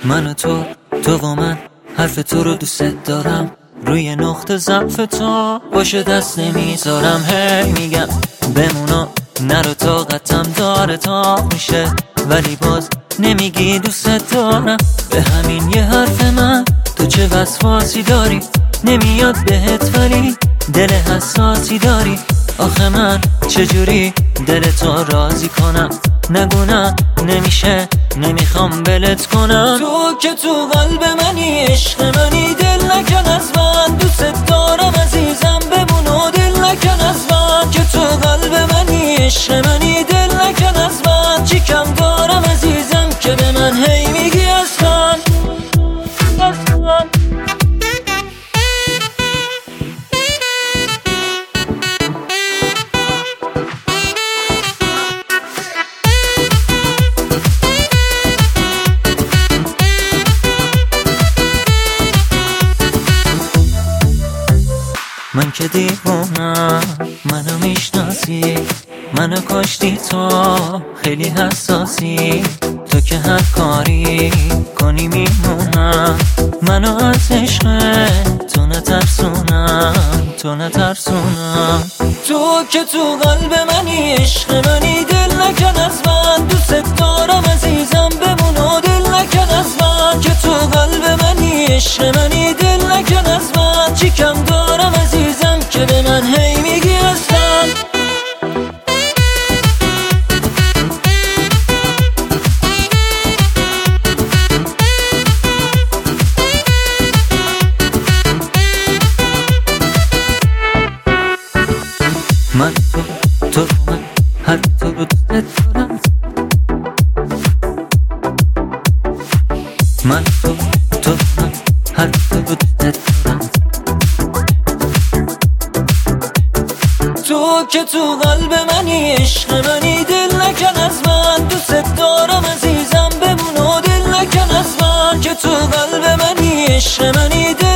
من و تو و من، حرف تو رو دوست دارم، روی نقطه ضعف تو باشه دست نمیذارم. هی میگم بمونا نرو، طاقتم داره تا میشه، ولی باز نمیگی دوست دارم. به همین یه حرف من تو چه وسواسی داری، نمیاد بهت ولی دل حساسی داری. آخه من چجوری دل تو راضی کنم؟ نگو نه نمیشه، نمیخوام بلت کنم. تو که تو قلب منی، عشق منی، دل نکن از من، دوست دارم عزیزم بمون و دل نکن از من. که تو قلب منی، عشق منی، دل نکن از من. چی کم دارم عزیزم که به من هی میگی اصلا. من که دیوونم، منو میشناسی، منو کشتی تو، خیلی حساسی. تو که هر کاری کنی میمونم، منو از عشق تو نترسونم، تو نترسونم. تو که تو قلب منی، عشق منی، دل نکن از من، دوست دارم عزیزم بمون و دل نکن از من. که تو قلب منی، عشق منی، دل نکن از من. چی کم دارم عزیزم که به من هی میگی اصلا. من تو من هر تو رو دوست دارم. من تو من هر تو رو دوست دارم. تو که تو قلب منی، عشق منی، دل نکن از من، دوست دارم عزیزم بمون و دل نکن از من. که تو قلب منی، عشق منی،